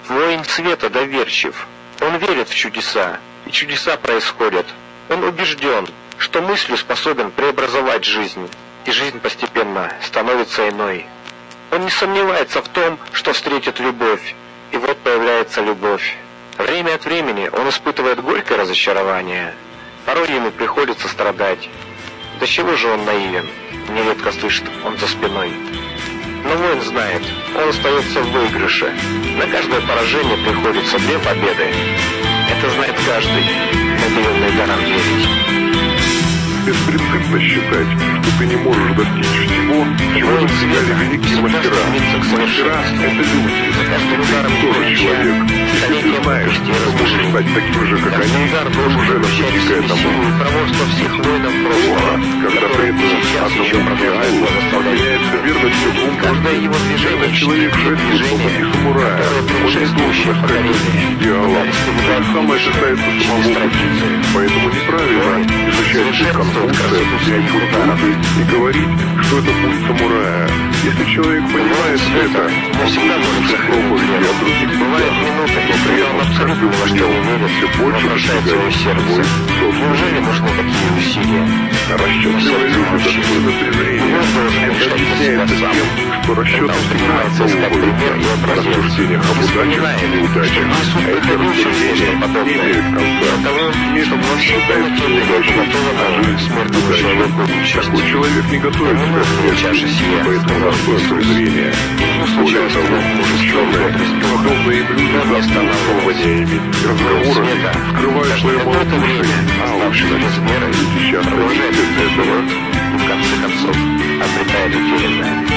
Воин света доверчив. Он верит в чудеса, и чудеса происходят. Он убежден, что мыслью способен преобразовать жизнь, и жизнь постепенно становится иной. Он не сомневается в том, что встретит любовь, и вот появляется любовь. Время от времени он испытывает горькое разочарование. Порой ему приходится страдать. До чего же он наивен, нередко слышит он за спиной. Но воин знает, он остается в выигрыше. На каждое поражение приходится 2 победы. Это знает каждый, наделенный даром верить. Беспринципно считать, что ты не можешь достичь всего, чего достигали великие мастера. Мастера — это люди. Ты тоже человек. Если ты знаешь, что можешь стать таким же, как они, то уже достиг к этому. Плохо, когда при этом одному идеалу обменяется верностью 2 партиям. Это человек жертвует по пути самурая. Он не должен искать идеалом. То же самое касается самого пути. Поэтому неправильно изучать путь и говорить, что это путь самурая. Если человек понимает это, он всегда может попробовать и от других путях, но при этом с каждым днем все больше достигает свой собственный. Неужели нужны такие усилия? Расчетливые люди достойны презрения. Это объясняется тем, что расчет всегда основывается на рассуждениях об удачах и неудачах, а эти рассуждения не имеют конца. Мир считает, что удача, а жизнь удача. Такой человек не готовится к смерти, поэтому достоин презрения. Более того, ученые, подобные им люди за основаниями и разговорами скрывают свое малодушие, алчность. Люди часто не видят этого. И в конце концов обретает утерянное.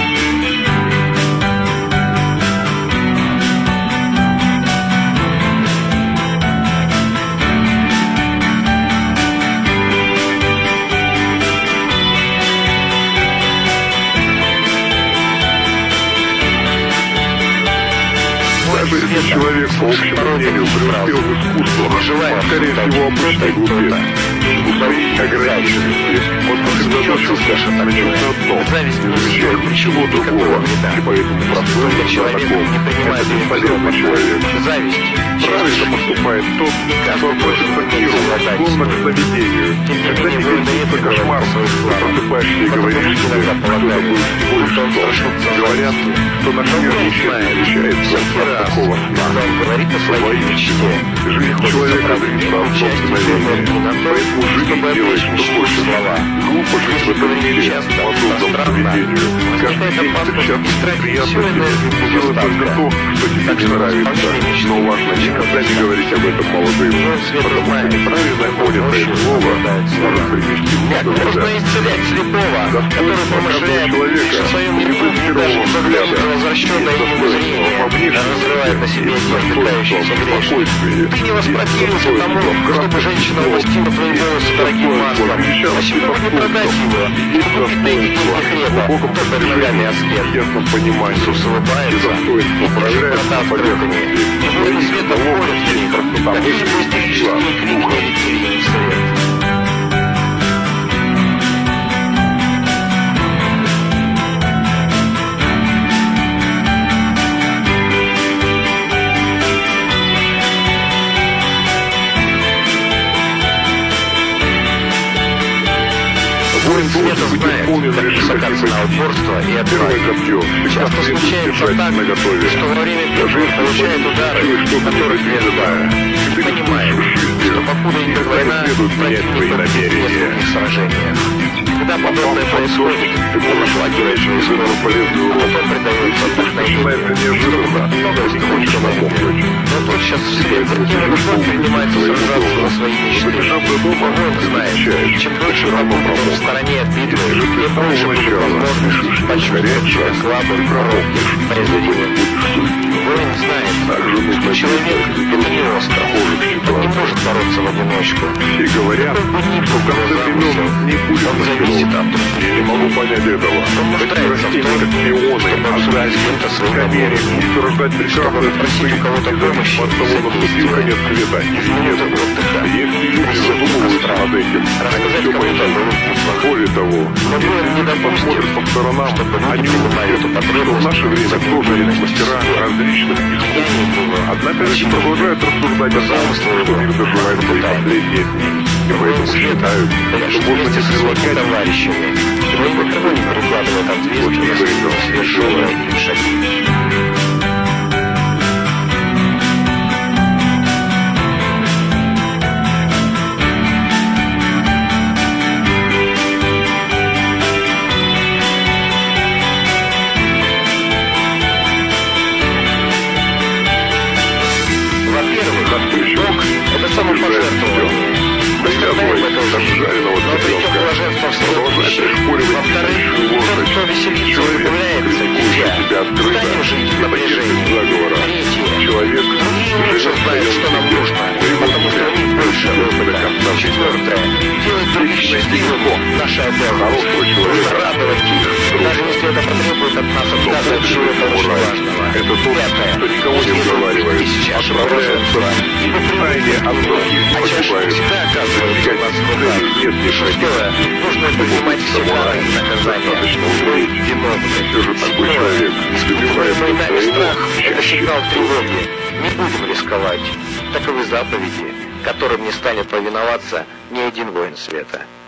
Даже если человек, по общему мнению, преуспел в искусствах, он, скорее всего, обычный глупец. В своей ограниченности он сосредоточился на чем-то одном, не замечает ничего другого, и поэтому простой знатоком — это бесполезный человек. Правильно поступает тот, кто относится к миру, склонно к сновидению. Когда тебе снится кошмар, ты просыпаешься и говоришь себе, что это был всего лишь сон. Говорят, что наш мир ничем не отличается от такого сна. Твои мечты. Жизнь человека длится от собственной. Поэтому жизнь делает, что хочет. Глупо жить в этом мире, подобном сновидению. Каждый день встречаться с приятностями, делать только то, что тебе не нравится. Но важно никогда не говорить об этом молодым, потому что неправильное понятое слово может привести в Можно исцелять слепого, который помышляет лишь о своем невыпированного взгляда, возвращенное ему зрение, разрывает на себе непитающийся грешник. Ты не воспротивился тому, чтобы женщина умастила твои волосы дорогим маслом. Почему бы не продать его? Купить деньги хлеба, только ногами аскет. Ясно понимание, Иисус улыбается, достоинство проявляет на поверхности. и света входит в них, какие мистические крики летели в свет. Воин света знает, как высока цена упорства и отваги. Часто случается так, что во время битвы получает удары, которые следуют. Ты понимаешь, что покуда идет война, противник победит в нескольких сражениях. Когда подобное происходит, он охватывает жизнь, потом предается вдохновению, много выступлений. Но тотчас вслед за тем врагом принимается сражаться за свои мечты. Воин знает, чем дольше врагом в стороне от битвы, тем больше будет возможность почувствовать слабый пророк, произведение. Воин знает, что человек — это не остров, он не может бороться в одиночку. И говорят, что в конце времен не будет зависит от других. Я не могу понять этого. Такие растения, как пионы, аграрии, камери, будут рождать прекрасные цветы, и зависит от того, наступил конец света или нет. Если люди задумываются над этим, они все поймут. Более того, если люди посмотрят по сторонам, они увидят, что в наше время тоже есть мастера различных искусств. Одна Наперед продолжают рассуждать о том, что мир доживает свои последние дни. И поэтому считают, что можно не прилагать товарищами. Но никого не прикладывает ответственность за совершенные шаги. Самопожертвование. Мы страдаем в этом жизни, но обретем блаженство в следующем. Во-вторых, тот, кто веселится и удивляется, дитя, станем жить в напряжении. Третье, другие лучше знают, что нам нужно, потому что у них больше опыта. Четвертое, делать других счастливым – наша обязанность. Радовать их, даже если это потребует от нас отказа от чего-то очень важного. Пятое, никого не уговаривает, отправляется в внимание от других а чаще всегда оказывается у нас в руках. Шестое, нужно принимать всегда наказание. Мы виновны. Седьмое, испытывая война и страх – это сигнал тревоги. Не будем рисковать. Таковы заповеди, которым не станет повиноваться ни один воин света.